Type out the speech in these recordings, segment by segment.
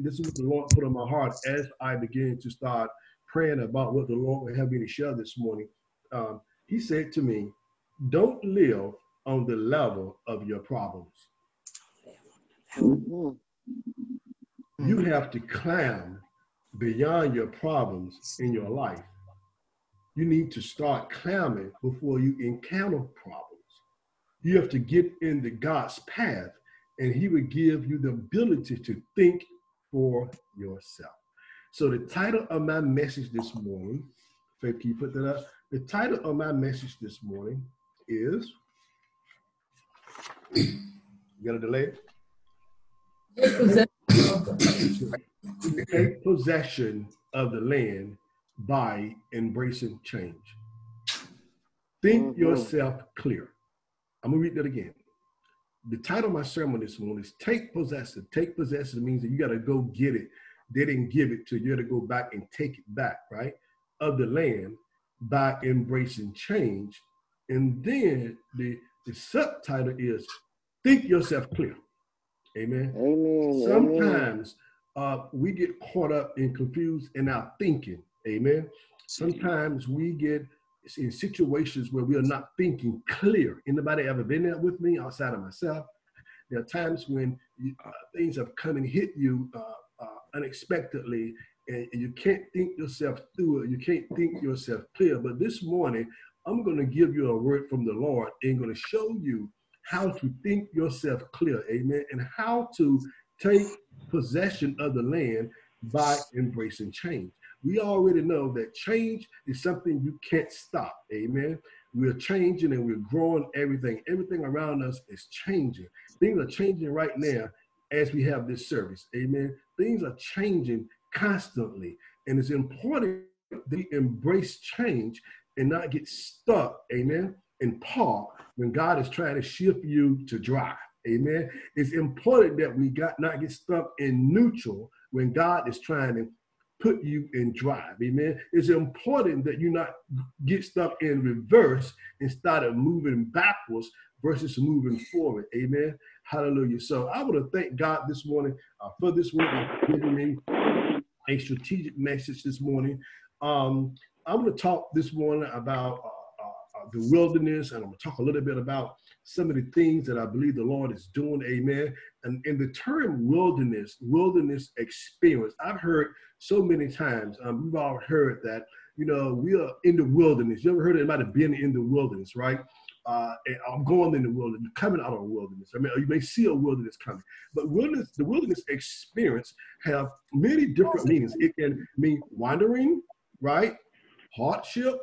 this is what the Lord put on my heart as I began to start praying about what the Lord would have me to share this morning. He said to me, don't live on the level of your problems. Mm-hmm. You have to climb beyond your problems in your life. You need to start climbing before you encounter problems. You have to get into God's path, and he will give you the ability to think for yourself. So the title of my message this morning, Faith, can you put that up? The title of my message this morning is, you got a delay? Take possession of the land by embracing change. Think yourself clear. I'm going to read that again. The title of my sermon this morning is Take Possession. Take possession means that you got to go get it. They didn't give it to you. You got to go back and take it back, right? Of the land by embracing change. And then the subtitle is Think Yourself Clear. Amen. Amen. Sometimes we get caught up and confused in our thinking. Amen. Sometimes we get in situations where we are not thinking clear. Anybody ever been there with me outside of myself? There are times when things have come and hit you unexpectedly, and you can't think yourself through it. You can't think yourself clear. But this morning, I'm going to give you a word from the Lord and going to show you how to think yourself clear. Amen. And how to take possession of the land by embracing change. We already know that change is something you can't stop. Amen. We're changing and we're growing everything. Everything around us is changing. Things are changing right now as we have this service. Amen. Things are changing constantly. And it's important that we embrace change and not get stuck, amen, in park when God is trying to shift you to drive. Amen. It's important that we not get stuck in neutral when God is trying to put you in drive. Amen. It's important that you not get stuck in reverse and start moving backwards versus moving forward. Amen. Hallelujah. So I want to thank God this morning for this word, giving me a strategic message this morning. I'm going to talk this morning about the wilderness, and I'm going to talk a little bit about some of the things that I believe the Lord is doing. Amen. And in the term wilderness experience, I've heard so many times, we've all heard that, you know, we are in the wilderness. You ever heard anybody being in the wilderness, right? And I'm going in the wilderness, you're coming out of a wilderness. I mean, you may see a wilderness coming, but the wilderness experience have many different meanings. It can mean wandering, right? Hardship,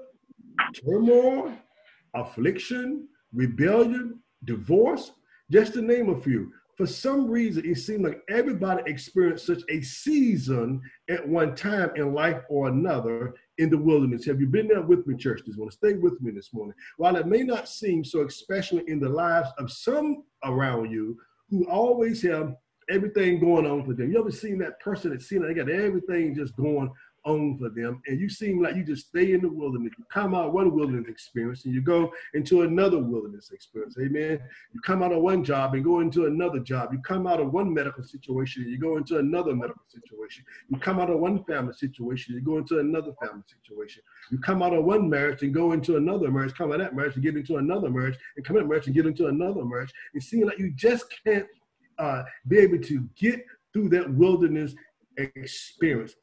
turmoil, affliction, rebellion, divorce, just to name a few. For some reason, it seems like everybody experienced such a season at one time in life or another in the wilderness. Have you been there with me, church? Just want to stay with me this morning. While it may not seem so, especially in the lives of some around you who always have everything going on for them. You ever seen that person that seems like they got everything just going on for them, and you seem like you just stay in the wilderness. You come out of one wilderness experience and you go into another wilderness experience. Amen. You come out of one job and go into another job. You come out of one medical situation and you go into another medical situation. You come out of one family situation, you go into another family situation. You come out of one marriage and go into another marriage, come out of that marriage and get into another marriage, and come out of marriage and get into another marriage. It seems like you just can't be able to get through that wilderness experience.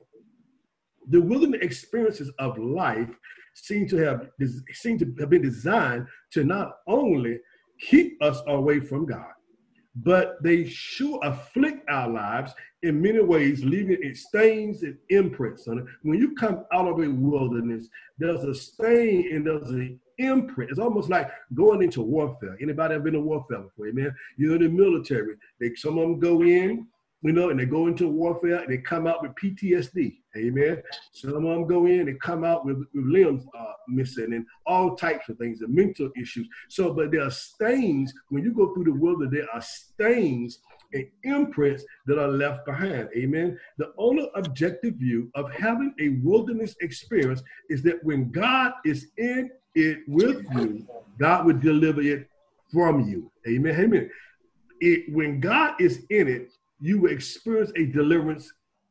The wilderness experiences of life seem to have been designed to not only keep us away from God, but they sure afflict our lives in many ways, leaving its stains and imprints on it. When you come out of a wilderness, there's a stain and there's an imprint. It's almost like going into warfare. Anybody ever been in warfare before? Amen. You're in the military. Some of them go in, you know, and they go into warfare and they come out with PTSD. Amen. Some of them go in and come out with limbs missing and all types of things, the mental issues. So, but there are stains when you go through the wilderness. There are stains and imprints that are left behind. Amen. The only objective view of having a wilderness experience is that when God is in it with you, God will deliver it from you. Amen. Amen. When God is in it, you will experience a deliverance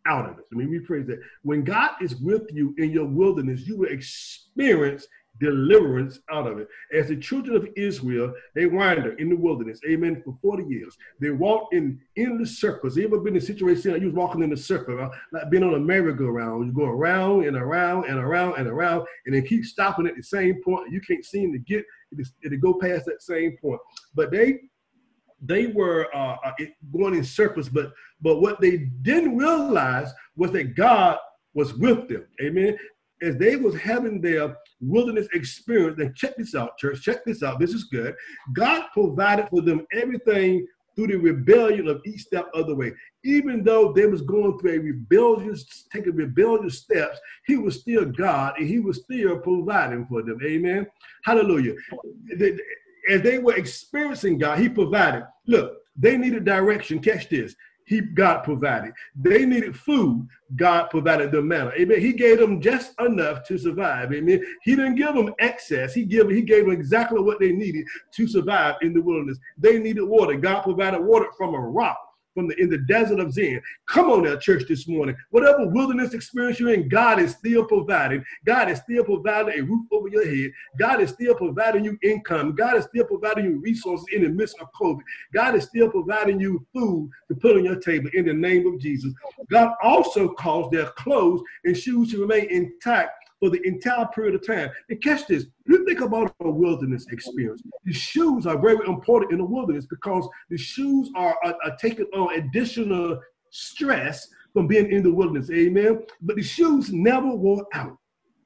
out of it. Let me rephrase that. When God is with you in your wilderness, you will experience deliverance out of it. As the children of Israel, they wandered in the wilderness, amen, for 40 years. They walked in endless circles. You ever been in a situation like you was walking in a circle, like being on a merry-go-round? You go around and around and around and around, and then keep stopping at the same point. You can't seem to get it to go past that same point. But they were going in circles, but what they didn't realize was that God was with them, amen. As they was having their wilderness experience, then check this out, church, check this out, this is good. God provided for them everything through the rebellion of each step of the way. Even though they was going through taking rebellious steps, he was still God, and he was still providing for them, amen. Hallelujah. As they were experiencing God, he provided. Look, they needed direction, catch this. God provided. They needed food. God provided them manna. Amen. He gave them just enough to survive. Amen. He didn't give them excess. He gave them exactly what they needed to survive in the wilderness. They needed water. God provided water from a rock. In the desert of Zin. Come on now, church, this morning. Whatever wilderness experience you're in, God is still providing. God is still providing a roof over your head. God is still providing you income. God is still providing you resources in the midst of COVID. God is still providing you food to put on your table in the name of Jesus. God also caused their clothes and shoes to remain intact for the entire period of time. And catch this, you think about a wilderness experience. The shoes are very important in the wilderness because the shoes are taking on additional stress from being in the wilderness, amen? But the shoes never wore out.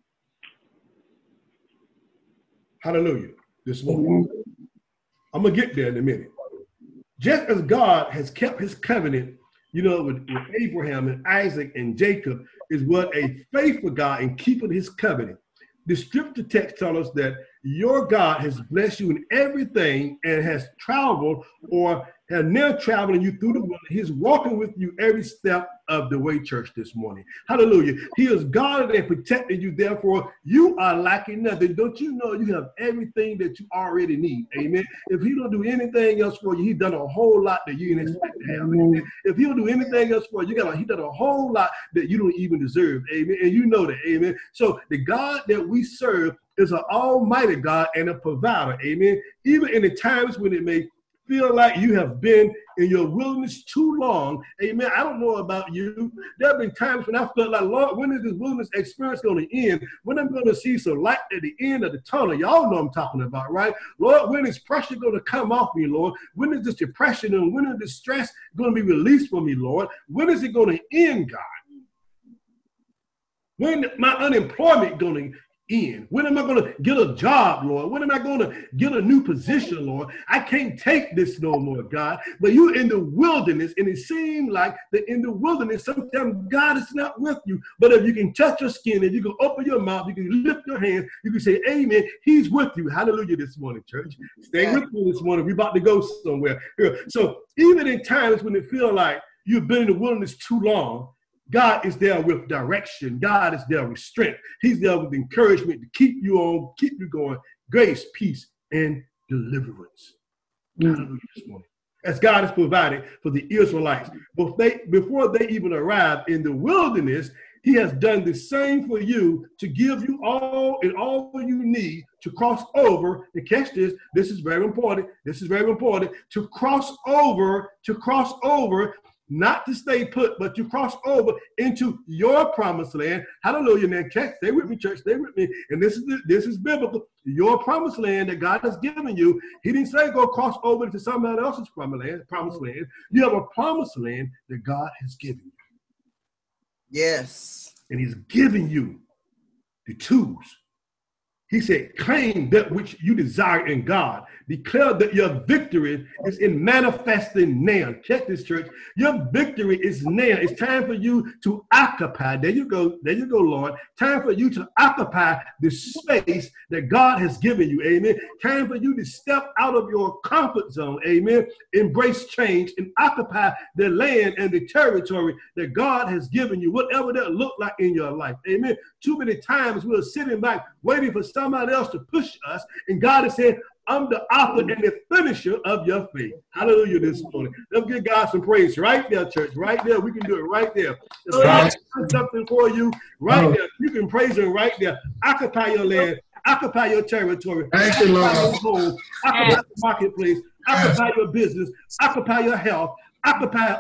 Hallelujah, this morning. I'm going to get there in a minute. Just as God has kept his covenant, with Abraham and Isaac and Jacob, is what a faithful God in keeping his covenant. The scripture text tells us that your God has blessed you in everything and has traveled or has now traveling you through the world. He's walking with you every step of the way, church, this morning. Hallelujah. He has guarded and protected you. Therefore, you are lacking nothing. Don't you know you have everything that you already need? Amen. If he don't do anything else for you, he's done a whole lot that you didn't expect to have. Amen. If he don't do anything else for you, he done a whole lot that you don't even deserve. Amen. And you know that. Amen. So the God that we serve is an almighty God and a provider. Amen. Even in the times when it may feel like you have been in your wilderness too long. Amen. I don't know about you. There have been times when I felt like, Lord, when is this wilderness experience going to end? When I'm going to see some light at the end of the tunnel? Y'all know I'm talking about, right? Lord, when is pressure going to come off me, Lord? When is this depression and when is this stress going to be released from me, Lord? When is it going to end, God? When my unemployment going to end? When am I going to get a job, Lord? When am I going to get a new position, Lord? I can't take this no more, God. But you're in the wilderness, and it seems like that in the wilderness, sometimes God is not with you. But if you can touch your skin, if you can open your mouth, you can lift your hands, you can say, amen, he's with you. Hallelujah this morning, church. Stay with me this morning. We're about to go somewhere. So even in times when it feels like you've been in the wilderness too long, God is there with direction. God is there with strength. He's there with encouragement to keep you on, keep you going. Grace, peace, and deliverance. Hallelujah this morning. As God has provided for the Israelites. Before they even arrived in the wilderness, he has done the same for you to give you all you need to cross over. And catch this. This is very important. This is very important. To cross over, not to stay put, but to cross over into your promised land. Hallelujah, man. Stay with me, church. Stay with me. And this is biblical. Your promised land that God has given you. He didn't say go cross over to somebody else's promised land. You have a promised land that God has given you. Yes. And he's giving you the tools. He said, claim that which you desire in God. Declare that your victory is in manifesting now. Check this, church. Your victory is now. It's time for you to occupy. There you go. There you go, Lord. Time for you to occupy the space that God has given you. Amen. Time for you to step out of your comfort zone. Amen. Embrace change and occupy the land and the territory that God has given you, whatever that look like in your life. Amen. Too many times we're sitting back waiting for somebody else to push us. And God is saying, I'm the author and the finisher of your faith. Hallelujah this morning. Let's give God some praise right there, church. Right there. We can do it right there. If God does something for you, right there. You can praise him right there. Occupy your land. Occupy your territory. Occupy your home. Occupy the marketplace. Occupy your business. Occupy your health. Occupy.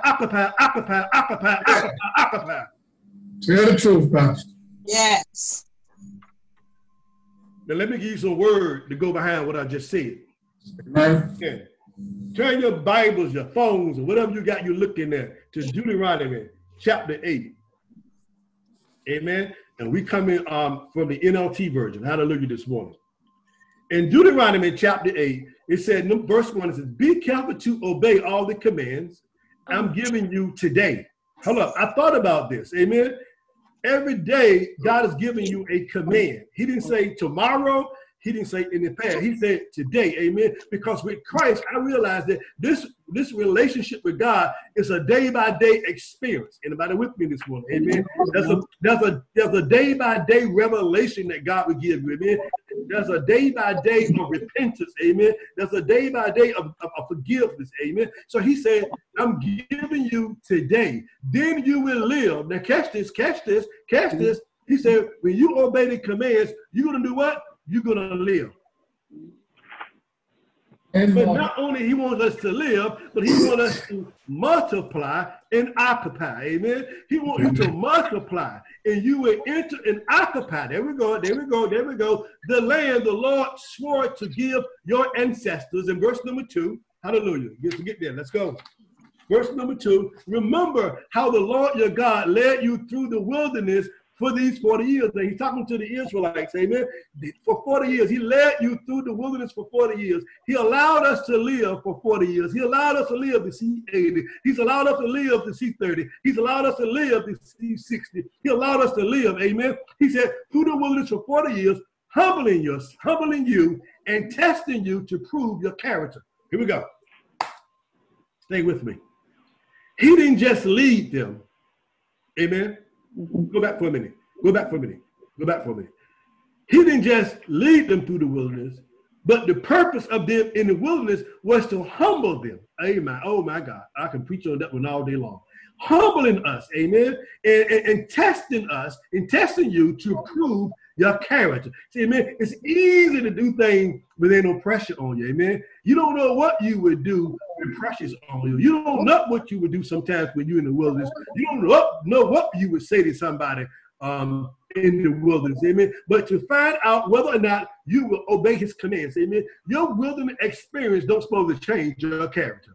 Tell the truth, Pastor. Yes. Now let me give you some word to go behind what I just said. Right. Yeah. Turn your Bibles, your phones, or whatever you got you looking at to Deuteronomy chapter 8. Amen. And we come in from the NLT version. Hallelujah this morning. In Deuteronomy chapter 8, it said, verse 1, it says, be careful to obey all the commands I'm giving you today. Hold up. I thought about this. Amen. Every day, God is giving you a command. He didn't say tomorrow. He didn't say in the past. He said today, amen. Because with Christ, I realized that this relationship with God is a day-by-day experience. Anybody with me this morning? Amen. There's a day-by-day revelation that God will give you. Amen. There's a day-by-day of repentance. Amen. There's a day-by-day of forgiveness. Amen. So he said, I'm giving you today. Then you will live. Now catch this. He said, when you obey the commands, you're going to do what? You're going to live. But not only he wants us to live, but he wants us to multiply and occupy. Amen. He wants you to multiply and you will enter and occupy. There we go. The land the Lord swore to give your ancestors. In verse number 2, hallelujah. Get there. Let's go. Verse number 2, remember how the Lord your God led you through the wilderness for these 40 years. Now he's talking to the Israelites, amen. For 40 years, he led you through the wilderness for 40 years. He allowed us to live for 40 years. He allowed us to live to see 80. He's allowed us to live to see 30. He's allowed us to live to see 60. He allowed us to live, amen. He said, through the wilderness for 40 years, humbling you and testing you to prove your character. Here we go. Stay with me. He didn't just lead them, amen. Go back for a minute. He didn't just lead them through the wilderness, but the purpose of them in the wilderness was to humble them. Amen. Oh my God. I can preach on that one all day long. Humbling us, amen, and testing us, and testing you to prove your character. See, amen, it's easy to do things when there's no pressure on you, amen. You don't know what you would do when pressure's on you. You don't know what you would do sometimes when you're in the wilderness. You don't know what you would say to somebody in the wilderness, amen. But to find out whether or not you will obey his commands, amen, your wilderness experience don't supposed to change your character.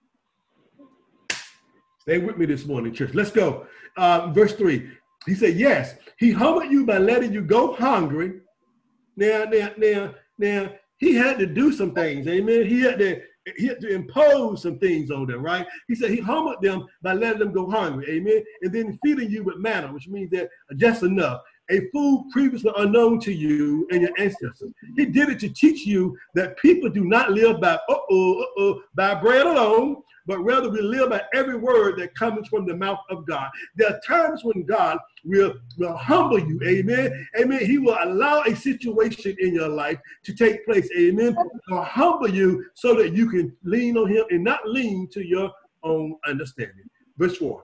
Stay with me this morning, church. Let's go. Verse 3. He said, yes, he humbled you by letting you go hungry. Now, he had to do some things, amen. He had to impose some things on them, right? He said he humbled them by letting them go hungry, amen. And then feeding you with manna, which means that just enough, a food previously unknown to you and your ancestors. He did it to teach you that people do not live by bread alone, but rather we live by every word that comes from the mouth of God. There are times when God will humble you, amen. Amen. He will allow a situation in your life to take place, amen. He'll humble you so that you can lean on him and not lean to your own understanding. Verse 4.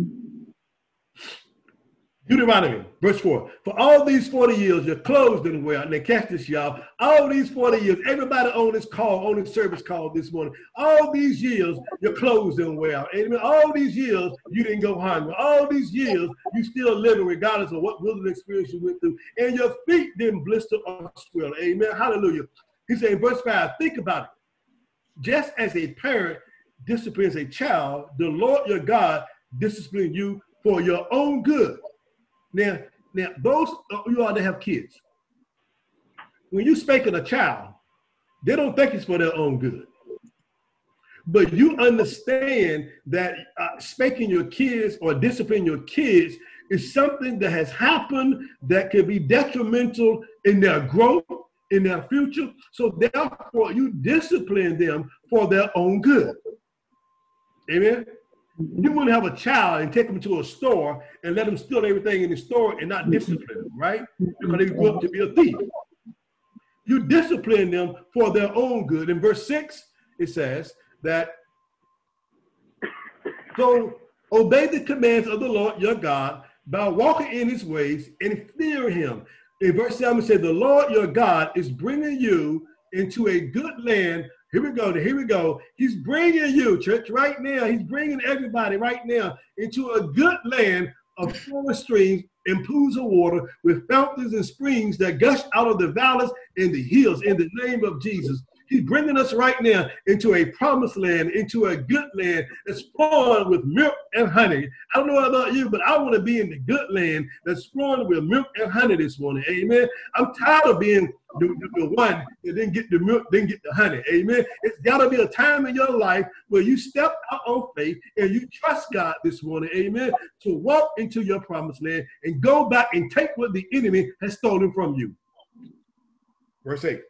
Deuteronomy, verse 4. For all these 40 years, your clothes didn't wear out. Now catch this, y'all. All these 40 years, everybody on this call, on this service call this morning, all these years, your clothes didn't wear out. Amen. All these years, you didn't go hungry. All these years, you still living regardless of what wilderness experience you went through. And your feet didn't blister or swell. Amen. Hallelujah. He said in verse 5, think about it. Just as a parent disciplines a child, the Lord your God disciplines you for your own good. Now, those you all that have kids, when you spank a child, they don't think it's for their own good. But you understand that spanking your kids or disciplining your kids is something that has happened that can be detrimental in their growth, in their future. So therefore, you discipline them for their own good. Amen. You wouldn't have a child and take them to a store and let them steal everything in the store and not discipline them, right? Because they grew up to be a thief. You discipline them for their own good. In verse 6, it says that, so obey the commands of the Lord your God by walking in his ways and fear him. In verse 7, it says, the Lord your God is bringing you into a good land. Here we go. Here we go. He's bringing you, church, right now. He's bringing everybody right now into a good land of forest streams and pools of water with fountains and springs that gush out of the valleys and the hills in the name of Jesus. He's bringing us right now into a promised land, into a good land that's flowing with milk and honey. I don't know about you, but I want to be in the good land that's flowing with milk and honey this morning. Amen. I'm tired of being the one that didn't get the milk, didn't get the honey. Amen. It's got to be a time in your life where you step out on faith and you trust God this morning. Amen. To walk into your promised land and go back and take what the enemy has stolen from you. Verse 8.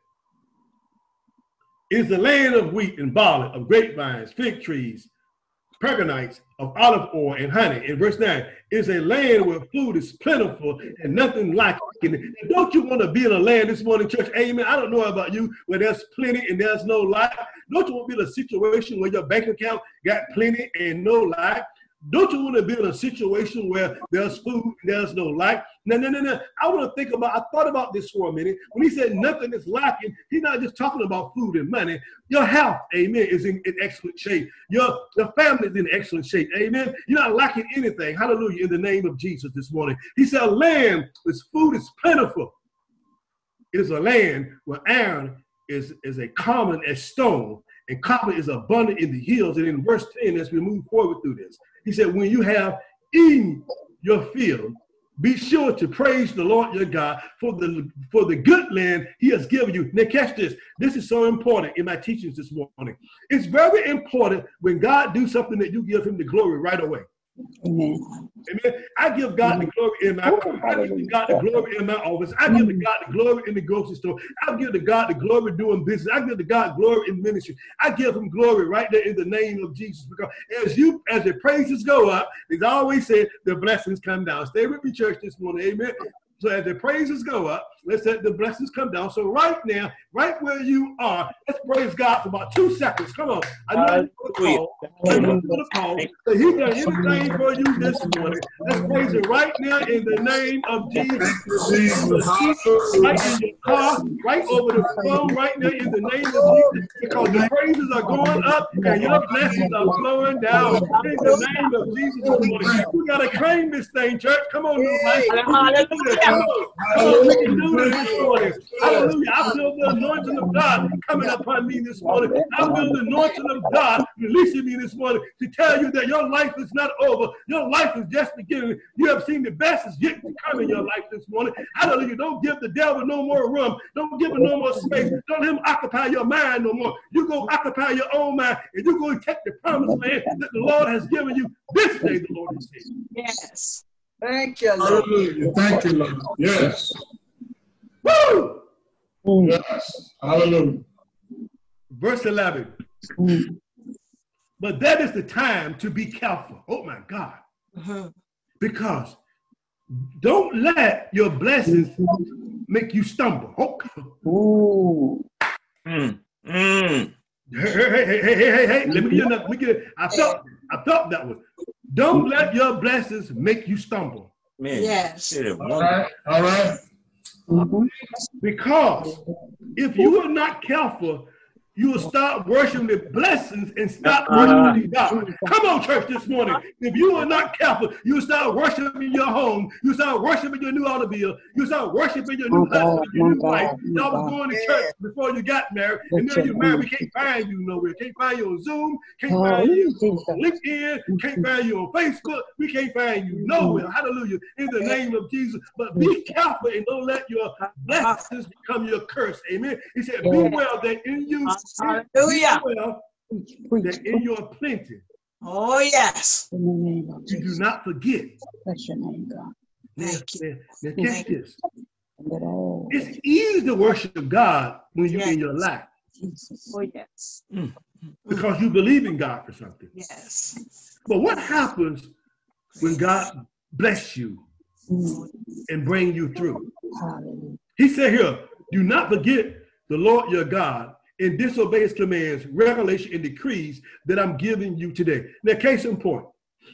Is the land of wheat and barley, of grapevines, fig trees, pergamites, of olive oil and honey. In verse 9, is a land where food is plentiful and nothing like it. And don't you want to be in a land this morning, church? Amen. I don't know about you, where there's plenty and there's no lack. Don't you want to be in a situation where your bank account got plenty and no lack? Don't you want to be in a situation where there's food and there's no lack? No. I want to think about, I thought about this for a minute. When he said nothing is lacking, he's not just talking about food and money. Your health, amen, is in excellent shape. Your family is in excellent shape, amen. You're not lacking anything, hallelujah, in the name of Jesus this morning. He said a land whose food is plentiful is a land where iron is as common as stone, and copper is abundant in the hills. And in verse 10, as we move forward through this, he said, when you have eaten your fill, be sure to praise the Lord your God for the good land he has given you. Now catch this. This is so important in my teachings this morning. It's very important when God do something that you give him the glory right away. Amen. Amen. I give God the glory in my car. I give God the glory in my office. I give God the glory in the grocery store. I give God the glory doing business. I give God glory in ministry. I give him glory right there in the name of Jesus. Because as the praises go up, as I always said, the blessings come down. Stay with me, church, this morning. Amen. So as the praises go up, let's let the blessings come down. So right now, right where you are, let's praise God for about 2 seconds. Come on. I know you're going to call. I know you're going to call. So he done anything for you this morning. Let's praise it right now in the name of Jesus. Right in your car, right over the phone, right now in the name of Jesus. Because the praises are going up and your blessings are flowing down in the name of Jesus this morning. We got to claim this thing, church. Come on, new life. We can do this this morning. Hallelujah. I feel the anointing of God coming upon me this morning. I feel the anointing of God releasing me this morning to tell you that your life is not over. Your life is just beginning. You have seen the best is yet to come in your life this morning. Hallelujah. Don't give the devil no more room. Don't give him no more space. Don't let him occupy your mind no more. You go occupy your own mind and you're going to take the promised land that the Lord has given you this day, the Lord has said. Yes. Thank you, Lord. Hallelujah. Thank you, Lord. Yes. Woo! Yes. Hallelujah. Verse 11. But that is the time to be careful. Oh my God. Because don't let your blessings make you stumble. Hey. Let me get another. I felt that one. Don't let your blessings make you stumble. Man, yes. All right. Because if you are not careful, you will start worshiping the blessings and stop worshiping God. Come on, church, this morning. If you are not careful, you will start worshiping your home. You start worshiping your new automobile. You start worshiping your new husband, your new wife. Y'all was going to church before you got married, and now you're married. We can't find you nowhere. Can't find you on Zoom. Can't find you on LinkedIn. Can't find you on Facebook. We can't find you nowhere. Hallelujah. In the name of Jesus. But be careful and don't let your blessings become your curse. Amen. He said, be well that in you. Hallelujah. That in your plenty. Oh, yes. You do not forget. Bless your name, God. Thank you. Now catch this. It's easy to worship God when you're in your life. Oh, yes. Because you believe in God for something. Yes. But what happens when God bless you and bring you through? He said here, do not forget the Lord your God, and disobey his commands, regulations, and decrees that I'm giving you today. Now, case in point,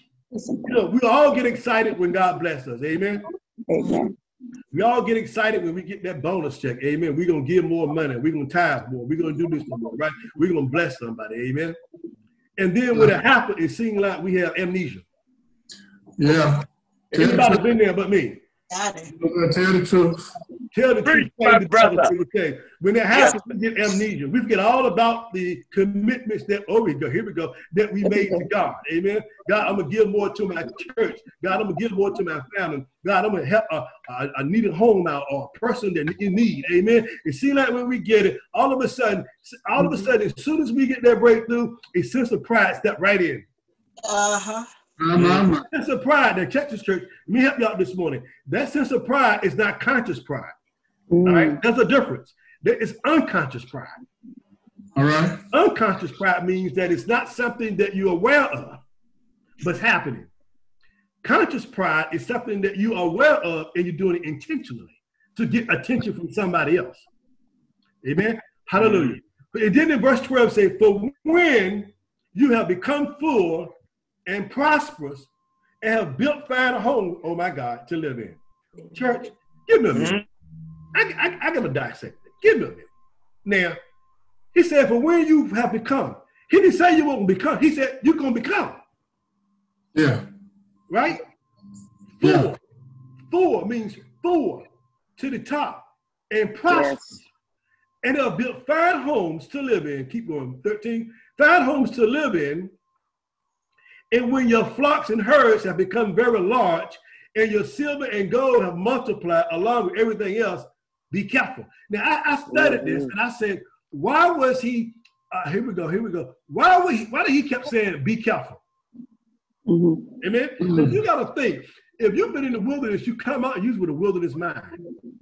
we all get excited when God blesses us. Amen. Amen. We all get excited when we get that bonus check. Amen. We're going to give more money. We're going to tithe more. We're going to do this more, right? We're going to bless somebody. Amen. And then when it happens, it seems like we have amnesia. Yeah. Anybody been there but me? Got it. Tell the truth. Tell the truth. My brother. When that happens, we get amnesia. We forget all about the commitments that, here we go, that we made to God. Amen. God, I'm going to give more to my church. God, I'm going to give more to my family. God, I'm going to help a needed home out or a person that in need. Amen. It seems like when we get it, all of a sudden, as soon as we get that breakthrough, a sense of pride step right in. Uh-huh. Sense of pride that Texas Church, let me help you out this morning. That sense of pride is not conscious pride. All right, there's a difference. There is unconscious pride. All right. Unconscious pride means that it's not something that you're aware of, but it's happening. Conscious pride is something that you're aware of and you're doing it intentionally to get attention from somebody else. Amen. Hallelujah. And then in verse 12 say, for when you have become full and prosperous and have built fine a home, oh my God, to live in. Church, give me a minute. I got to dissect it. Give me a minute. Now, he said, for when you have become, he didn't say you won't become. He said, you're going to become. Yeah. Right? Full. Full means full to the top and prosperous. Yes. And they'll build fine homes to live in. Keep going. 13. Fine homes to live in. And when your flocks and herds have become very large and your silver and gold have multiplied along with everything else, be careful. Now, I studied this and I said, why was he, here we go. Why did he kept saying, be careful? Amen? Now, you got to think, if you've been in the wilderness, you come out and use with a wilderness mind.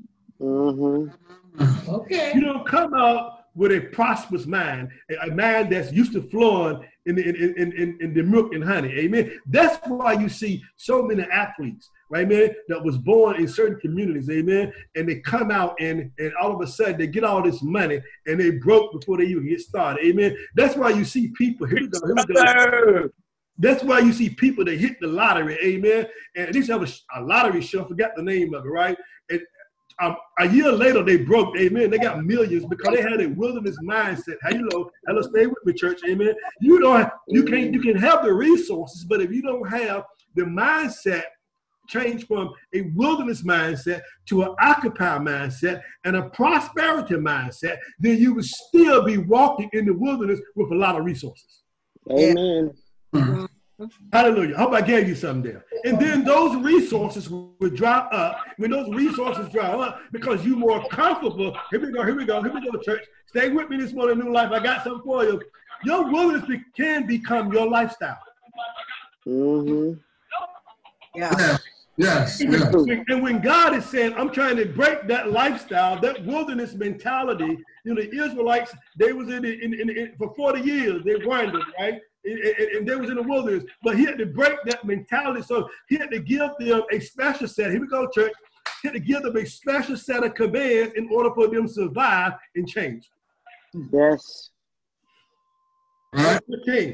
Okay. You don't come out with a prosperous mind, a mind that's used to flowing in the milk and honey. Amen. That's why you see so many athletes, right, man, that was born in certain communities, amen, and they come out and all of a sudden they get all this money and they broke before they even get started. Amen. That's why you see people, here we go. That's why you see people that hit the lottery, amen. And they have a lottery show, I forgot the name of it, right? And a year later, they broke, amen. They got millions because they had a wilderness mindset. Hello, stay with me, church, amen. You can have the resources, but if you don't have the mindset change from a wilderness mindset to an occupied mindset and a prosperity mindset, then you would still be walking in the wilderness with a lot of resources. Amen. Hallelujah. I hope I gave you something there. And then those resources will dry up. When those resources dry up, because you're more comfortable. Here we go, church. Stay with me this morning, New Life. I got something for you. Your wilderness can become your lifestyle. Yeah. Yes. And when God is saying, I'm trying to break that lifestyle, that wilderness mentality, the Israelites, they was in for 40 years, they wandered, right? And they was in the wilderness, but he had to break that mentality. So he had to give them a special set. Here we go, church. He had to give them a special set of commands in order for them to survive and change. Yes. Right. Okay.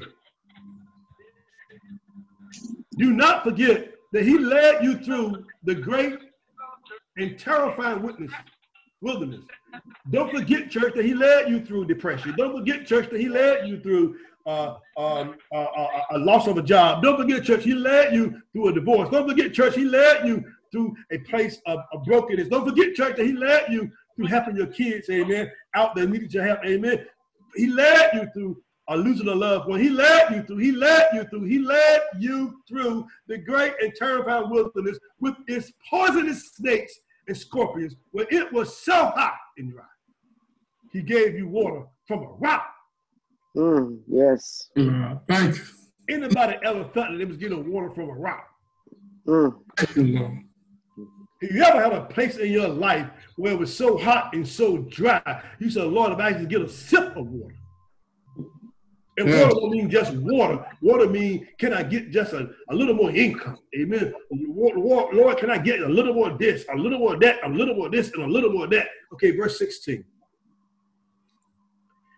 Do not forget that he led you through the great and terrifying wilderness. Don't forget, church, that he led you through depression. Don't forget, church, that he led you through a loss of a job. Don't forget, church, he led you through a divorce. Don't forget, church, he led you through a place of brokenness. Don't forget, church, that he led you through helping your kids, amen, out there needed your help, amen. He led you through losing a loved one. He led you through the great and terrifying wilderness with its poisonous snakes and scorpions, where it was so hot and dry. He gave you water from a rock. Yes. Thank you. Anybody ever felt that they was getting water from a rock? Thank you, Lord. Have you ever had a place in your life where it was so hot and so dry, you said, Lord, if I can get a sip of water. And water don't mean just water. Water means, can I get just a little more income? Amen. Lord, can I get a little more of this, a little more of that, a little more of this, and a little more of that? Okay, verse 16.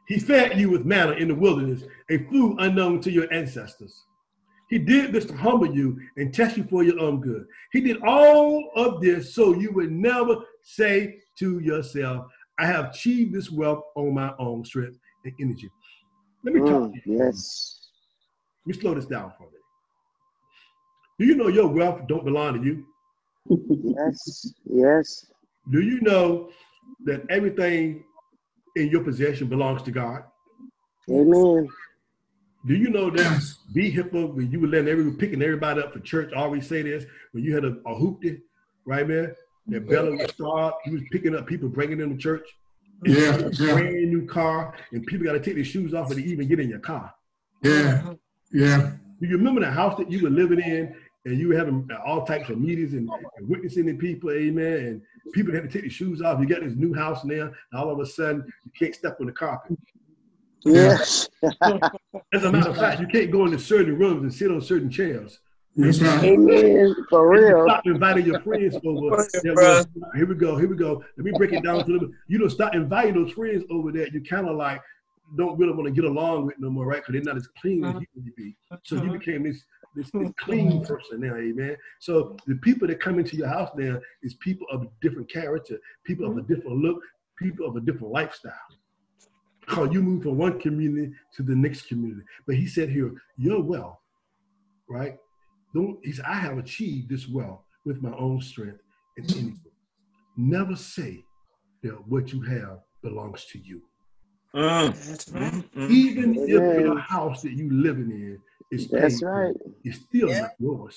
He fed you with manna in the wilderness, a food unknown to your ancestors. He did this to humble you and test you for your own good. He did all of this so you would never say to yourself, I have achieved this wealth on my own strength and energy. Let me talk to you. Yes. Let me slow this down for a minute. Do you know your wealth don't belong to you? Yes. Yes. Do you know that everything in your possession belongs to God? Amen. Do you know that Yes. vehicle when you were picking everybody up for church, I always say this, when you had a hoopty, right, man? That Bella would start, you was picking up people, bringing them to church. Yeah. A Yeah. brand new car, and people got to take their shoes off and even get in your car. Yeah. Yeah. Do you remember the house that you were living in, and you were having all types of meetings and witnessing the people, amen, and people had to take their shoes off. You got this new house now, and all of a sudden, you can't step on the carpet. Yes. As a matter of fact, you can't go into certain rooms and sit on certain chairs. That's right. Amen. For You real. stop inviting your friends over. Here we go. Let me break it down to a little bit. You don't stop inviting those friends over that you kind of like don't really want to get along with no more, right? Because they're not as clean as you need to be. So you became this clean person now, amen. So the people that come into your house now is people of a different character, people of a different look, people of a different lifestyle. Because you move from one community to the next community. But he said here, your wealth, right? He said, I have achieved this wealth with my own strength and energy. Never say that what you have belongs to you. That's right. Even if your house that you living in is That's paid right. for, it's still not yours.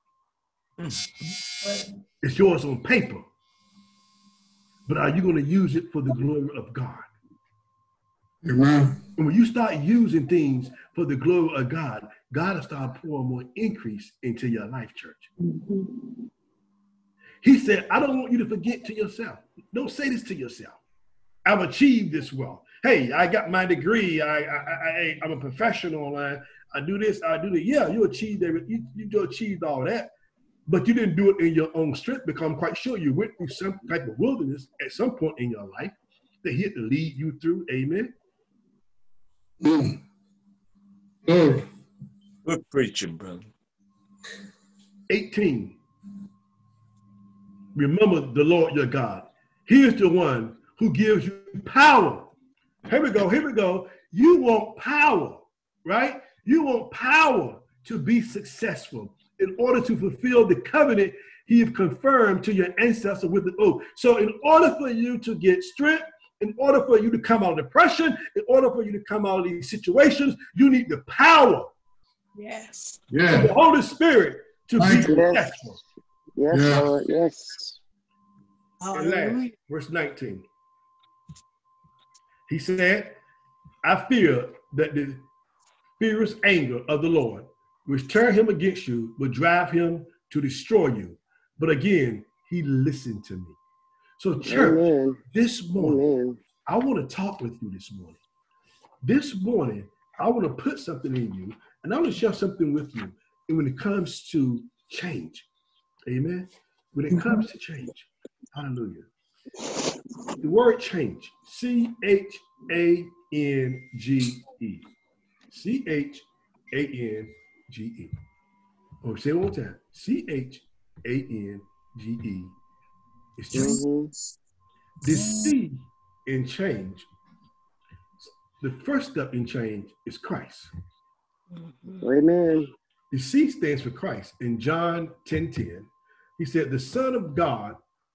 It's yours on paper. But are you going to use it for the glory of God? Amen. And when you start using things for the glory of God, God will start pouring more increase into your life, church. He said, I don't want you to forget to yourself. Don't say this to yourself. I've achieved this wealth. Hey, I got my degree. I'm a professional. I do this, I do that. Yeah, you achieved everything. You achieved all that. But you didn't do it in your own strength because I'm quite sure you went through some type of wilderness at some point in your life that he had to lead you through. Amen. Glory. Good preaching, brother. 18. Remember the Lord your God. He is the one who gives you power. Here we go. You want power, right? You want power to be successful in order to fulfill the covenant he has confirmed to your ancestor with the oath. So in order for you to get strength, in order for you to come out of depression, in order for you to come out of these situations, you need the power. Yes. Yeah. The Holy Spirit to be Thank you. successful. Yes, Yeah. Lord. Yes. And last, Hallelujah. verse 19. He said, I fear that the fierce anger of the Lord, which turn him against you, will drive him to destroy you. But again, he listened to me. So church, Amen. this morning, Amen. I want to talk with you this morning. This morning, I want to put something in you, and I want to share something with you. And when it comes to change, amen? When it comes to change, hallelujah. The word change, C-H-A-N-G-E. C-H-A-N-G-E. Oh, say it one more time. C-H-A-N-G-E. It's change. The C in change, the first step in change is Christ. Amen. The C stands for Christ. In John 10:10, he said, the Son of God,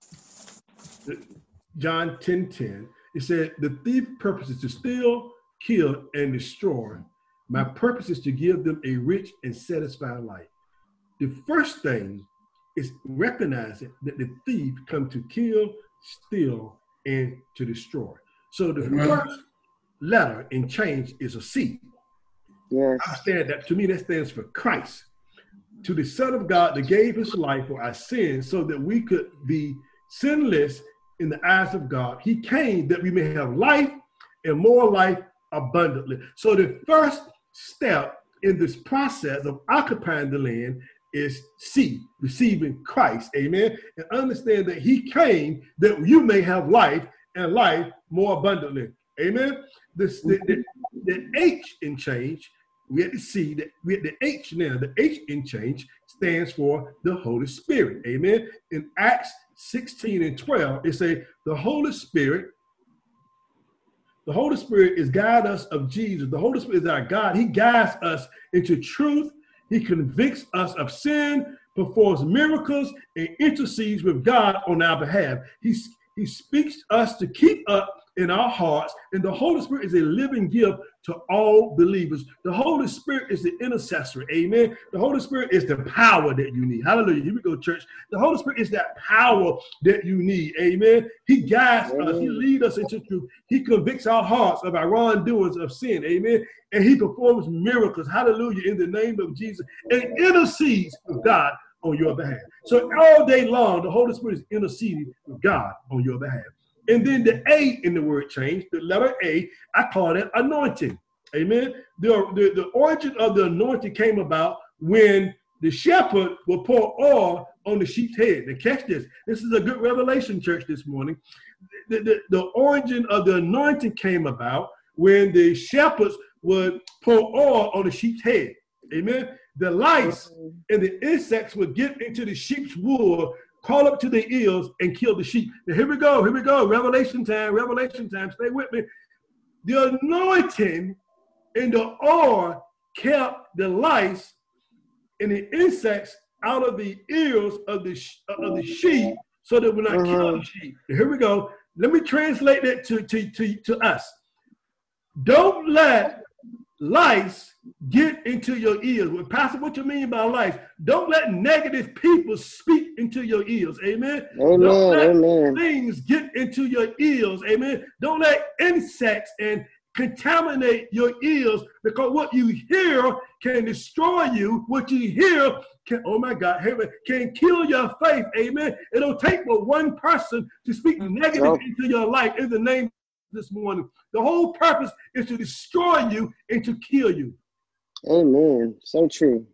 John 10:10, he said, the thief purpose is to steal, kill, and destroy. My purpose is to give them a rich and satisfied life. The first thing is recognizing that the thief come to kill, steal, and to destroy. So the first letter in change is a C. Yes. I understand that. To me, that stands for Christ. To the Son of God that gave his life for our sins so that we could be sinless in the eyes of God. He came that we may have life and more life abundantly. So the first step in this process of occupying the land is C, receiving Christ, amen, and understand that he came that you may have life and life more abundantly. Amen. The H in change, we had to see that we had the H now. The H in change stands for the Holy Spirit. Amen. In Acts 16 and 12, it say the Holy Spirit is guide us of Jesus. The Holy Spirit is our God. He guides us into truth. He convicts us of sin, performs miracles, and intercedes with God on our behalf. He speaks us to keep up in our hearts, and the Holy Spirit is a living gift to all believers. The Holy Spirit is the intercessor. Amen. The Holy Spirit is the power that you need. Hallelujah. Here we go, church. The Holy Spirit is that power that you need. Amen. He guides us. He leads us into truth. He convicts our hearts of our wrongdoings of sin. Amen. And he performs miracles. Hallelujah. In the name of Jesus. And intercedes with God on your behalf. So all day long, the Holy Spirit is interceding with God on your behalf. And then the A in the word change, the letter A, I call it anointing. Amen. The origin of the anointing came about when the shepherd will pour oil on the sheep's head. Now catch this. This is a good revelation, church, this morning. The origin of the anointing came about when the shepherds would pour oil on the sheep's head. Amen. The lice and the insects would get into the sheep's wool, crawl up to the ears, and kill the sheep. Now here we go. Revelation time. Stay with me. The anointing and the oil kept the lice and the insects out of the ears of the sheep, so that we're not killing the sheep. Now here we go. Let me translate that to us. Don't let lice get into your ears. Well, Pastor, what you mean by lice? Don't let negative people speak into your ears. Amen. Amen. Don't let Amen. things get into your ears. Amen. Don't let insects and contaminate your ears, because what you hear can destroy you. What you hear can, oh my God, can kill your faith. Amen. It don't take but one person to speak negative into your life in the name this morning. The whole purpose is to destroy you and to kill you. Amen. So true.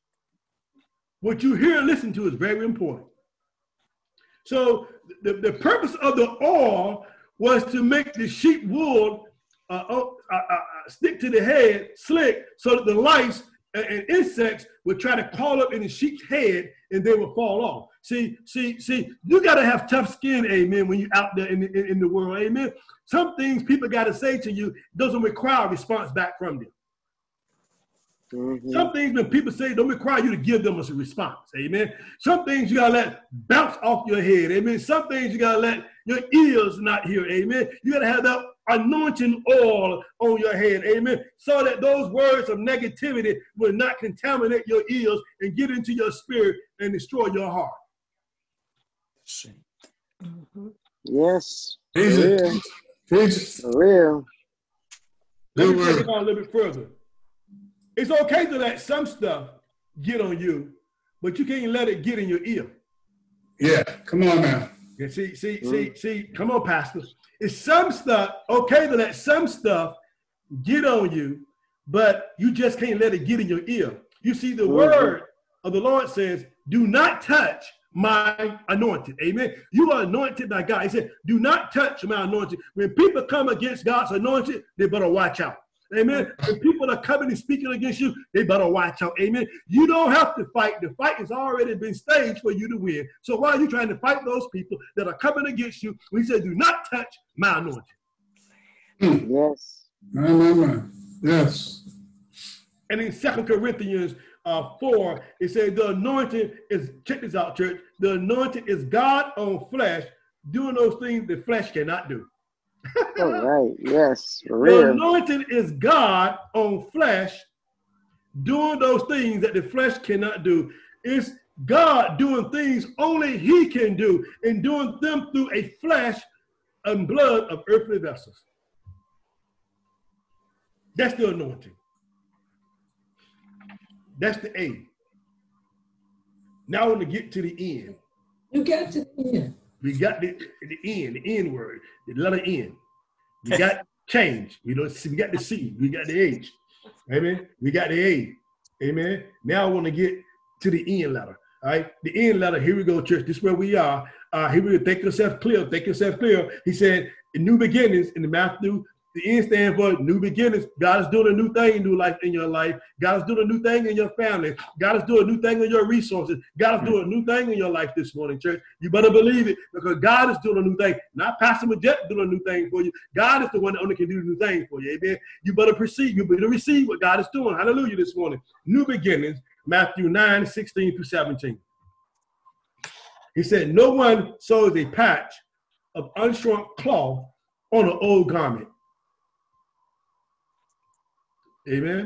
What you hear and listen to is very important. So the purpose of the oil was to make the sheep wool stick to the head slick, so that the lice and insects would try to crawl up in the sheep's head and they would fall off. See, you got to have tough skin, amen, when you're out there in the world, amen. Some things people got to say to you doesn't require a response back from them. Some things when people say don't require you to give them a response, amen. Some things you got to let bounce off your head, amen. Some things you got to let your ears not hear, amen. You got to have that anointing oil on your head, amen, so that those words of negativity will not contaminate your ears and get into your spirit and destroy your heart. Yes. Jesus. For real. Let me take it on a little bit further. It's okay to let some stuff get on you, but you can't let it get in your ear. Yeah, come on now. Yeah, see, come on, Pastor. It's some stuff, okay to let some stuff get on you, but you just can't let it get in your ear. You see, the word of the Lord says, do not touch my anointed. Amen. You are anointed by God. He said, do not touch my anointed. When people come against God's anointed, they better watch out. Amen. When people are coming and speaking against you, they better watch out. Amen. You don't have to fight. The fight has already been staged for you to win. So why are you trying to fight those people that are coming against you? We said, do not touch my anointing. Yes. Yes. And in 2 Corinthians 4, it says the anointing is, check this out, church. The anointing is God on flesh, doing those things the flesh cannot do. All right. Yes. For real. The anointing is God on flesh, doing those things that the flesh cannot do. It's God doing things only he can do, and doing them through a flesh and blood of earthly vessels. That's the anointing. That's the A. Now I want to get to the end. You got to the end. We got the N word, the letter N. We got change. We got the C. We got the H. Amen. We got the A. Amen. Now I want to get to the N letter. All right. The N letter. Here we go, church. This is where we are. Here we go. Think yourself clear. Think yourself clear. He said, in new beginnings in Matthew The N stands for new beginnings. God is doing a new thing in new life in your life. God is doing a new thing in your family. God is doing a new thing in your resources. God is doing a new thing in your life this morning, church. You better believe it, because God is doing a new thing. Not Pastor Majette doing a new thing for you. God is the one that only can do a new thing for you. Amen. You better perceive. You better receive what God is doing. Hallelujah this morning. New beginnings. Matthew 9:16-17. He said, no one sews a patch of unshrunk cloth on an old garment. Amen.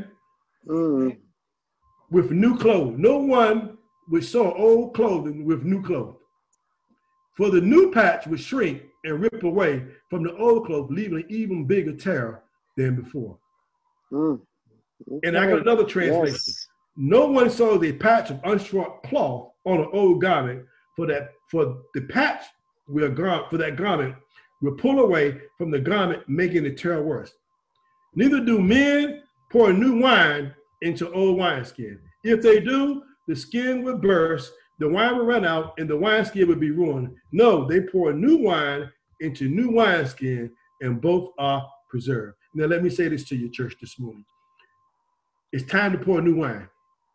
With new clothes. No one would sew old clothing with new clothes. For the new patch would shrink and rip away from the old clothes, leaving an even bigger tear than before. Okay. And I got another translation. Yes. No one sews a patch of unshrunk cloth on an old garment, for the patch for that garment will pull away from the garment, making the tear worse. Neither do men pour new wine into old wineskin. If they do, the skin will burst, the wine will run out, and the wineskin will be ruined. No, they pour new wine into new wineskin, and both are preserved. Now, let me say this to your church this morning. It's time to pour new wine.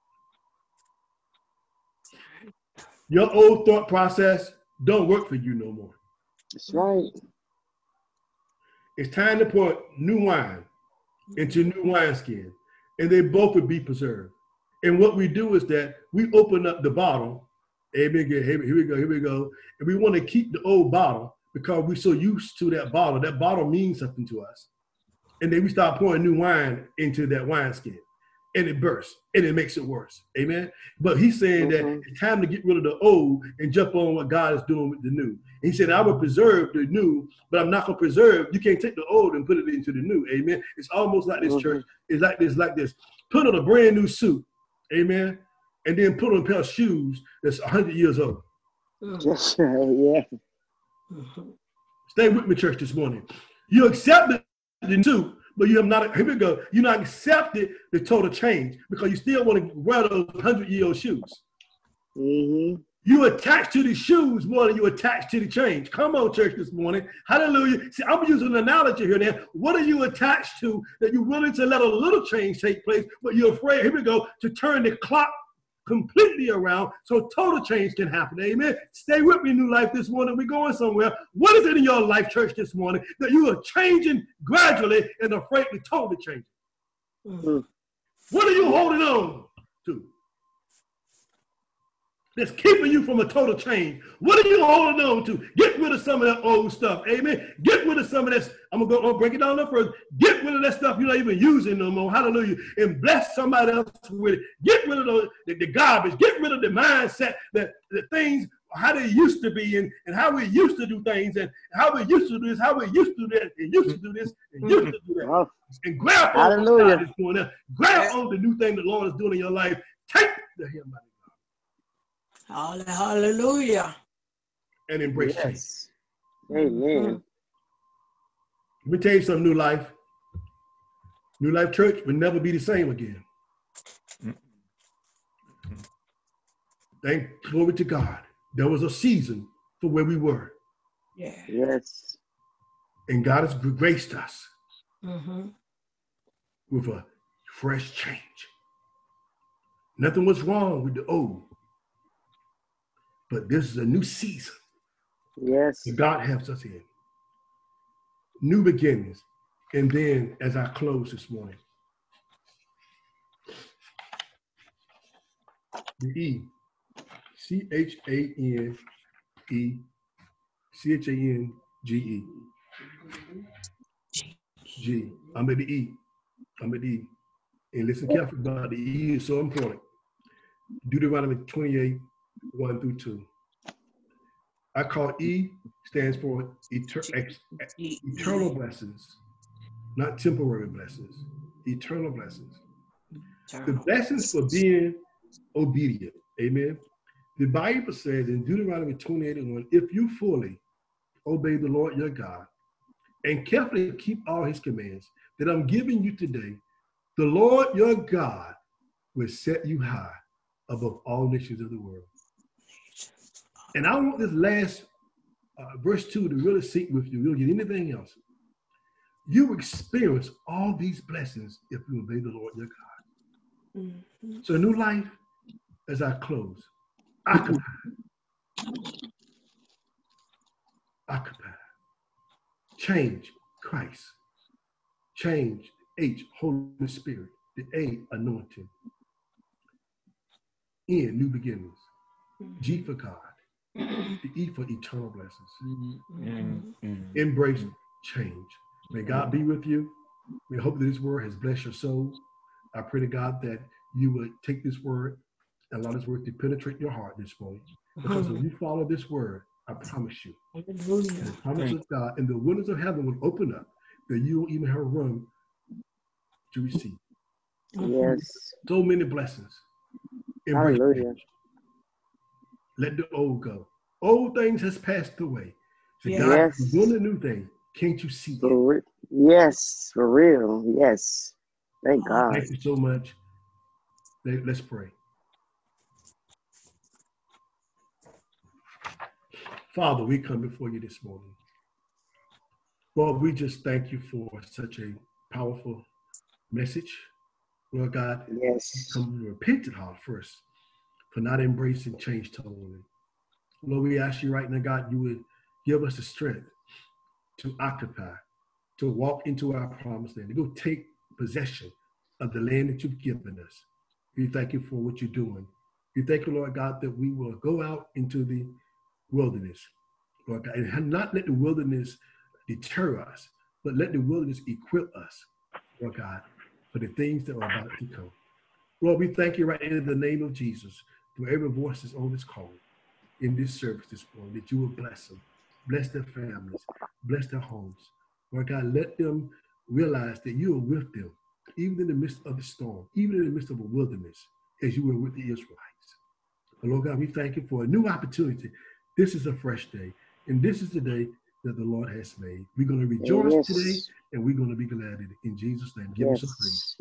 Your old thought process don't work for you no more. That's right. It's time to pour new wine into new wineskin, and they both would be preserved. And what we do is that we open up the bottle. Amen. Here we go. And we want to keep the old bottle because we're so used to that bottle. That bottle means something to us. And then we start pouring new wine into that wineskin, and it bursts, and it makes it worse. Amen. But he's saying that it's time to get rid of the old and jump on what God is doing with the new. And he said, I will preserve the new, but I'm not going to preserve. You can't take the old and put it into the new. Amen. It's almost like this, church. It's like this. Put on a brand new suit. Amen. And then put on a pair of shoes that's 100 years old. Yes, yeah. Stay with me, church, this morning. You accepted the suit, but you have not, here we go, you not accepted the total change because you still want to wear those 100-year-old shoes. You attached to the shoes more than you attached to the change. Come on, church, this morning. Hallelujah. See, I'm using an analogy here now. What are you attached to that you're willing to let a little change take place, but you're afraid, here we go, to turn the clock completely around so total change can happen. Amen. Stay with me, New Life, this morning. We're going somewhere. What is it in your life, church, this morning that you are changing gradually and afraid to totally change it? What are you holding on to that's keeping you from a total change? What are you holding on to? Get rid of some of that old stuff. Amen. Get rid of some of this. I'm going to break it down a little further. Get rid of that stuff you're not even using no more. Hallelujah. And bless somebody else with it. Get rid of the garbage. Get rid of the mindset that the things, how they used to be and how we used to do things and how we used to do this, how we used to do that, and used to do this, and used to do that. And grab on what God is doing now. Grab on the new thing the Lord is doing in your life. Take the him out. Hallelujah. And embrace change. Amen. Let me tell you something, New Life. New Life Church will never be the same again. Thank glory to God. There was a season for where we were. Yeah. Yes. And God has graced us with a fresh change. Nothing was wrong with the old. But this is a new season. Yes. That God helps us in. New beginnings. And then as I close this morning, the E, C-H-A-N-E, C-H-A-N-G-E. G. I'm at the E. I'm at the E. And listen carefully about the E is so important. Deuteronomy 28, 1-2. I call E stands for eternal blessings, not temporary blessings, eternal blessings. The blessings for being obedient. Amen. The Bible says in Deuteronomy 28:1, if you fully obey the Lord your God and carefully keep all his commands that I'm giving you today, the Lord your God will set you high above all nations of the world. And I want this last verse 2 to really sink with you. We don't get anything else. You experience all these blessings if you obey the Lord your God. Mhm. So new life, as I close, occupy. Occupy. Change, Christ. Change, H, Holy Spirit. The A, anointing. N, new beginnings. G for God. The E for eternal blessings. Embrace change. May God be with you. We hope that this word has blessed your soul. I pray to God that you would take this word and allow this word to penetrate your heart this morning. Because if you follow this word, I promise you, Hallelujah. the promise of God and the windows of heaven will open up that you don't even have room to receive. Yes. So many blessings. Embrace Hallelujah. change. Let the old go. Old things has passed away. So Yes. God Yes. is doing a new thing. Can't you see it? Yes, for real. Yes. Thank God. Thank you so much. Let's pray. Father, we come before you this morning. Lord, we just thank you for such a powerful message. Lord God, Yes. come to repentant heart first for not embracing change totally. Lord, we ask you right now, God, you would give us the strength to occupy, to walk into our promised land, to go take possession of the land that you've given us. We thank you for what you're doing. We thank you, Lord God, that we will go out into the wilderness, Lord God, and not let the wilderness deter us, but let the wilderness equip us, Lord God, for the things that are about to come. Lord, we thank you right in the name of Jesus, through every voice that's on this call, in this service this morning, that you will bless them, bless their families, bless their homes. Lord God, let them realize that you are with them, even in the midst of the storm, even in the midst of a wilderness, as you were with the Israelites. And Lord God, we thank you for a new opportunity. This is a fresh day, and this is the day that the Lord has made. We're going to rejoice today, Yes. and we're going to be glad in it. In Jesus' name, give us a praise. Yes.